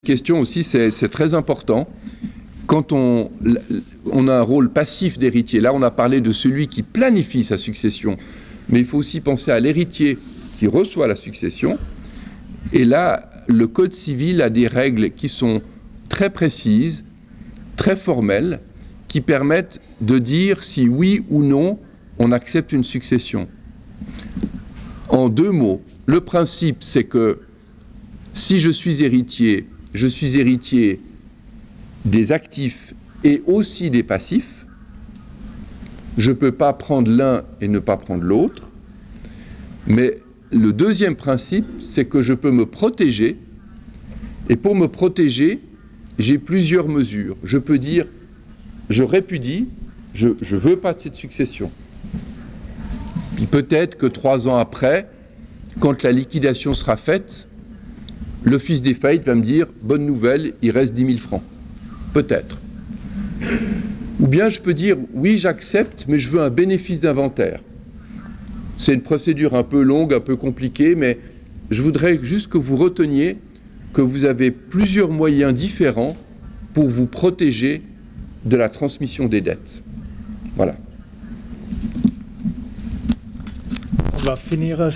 Question aussi, c'est très important. Quand on a un rôle passif d'héritier, là on a parlé de celui qui planifie sa succession, mais il faut aussi penser à l'héritier qui reçoit la succession. Et là, le Code civil a des règles qui sont très précises, très formelles, qui permettent de dire si oui ou non on accepte une succession. En deux mots, le principe c'est que si je suis héritier des actifs et aussi des passifs. Je ne peux pas prendre l'un et ne pas prendre l'autre. Mais le deuxième principe, c'est que je peux me protéger. Et pour me protéger, j'ai plusieurs mesures. Je peux dire, je répudie, je ne veux pas de cette succession. Puis peut-être que 3 ans après, quand la liquidation sera faite, l'office des faillites va me dire, bonne nouvelle, il reste 10 000 francs. Peut-être. Ou bien je peux dire, oui, j'accepte, mais je veux un bénéfice d'inventaire. C'est une procédure un peu longue, un peu compliquée, mais je voudrais juste que vous reteniez que vous avez plusieurs moyens différents pour vous protéger de la transmission des dettes. Voilà. On va finir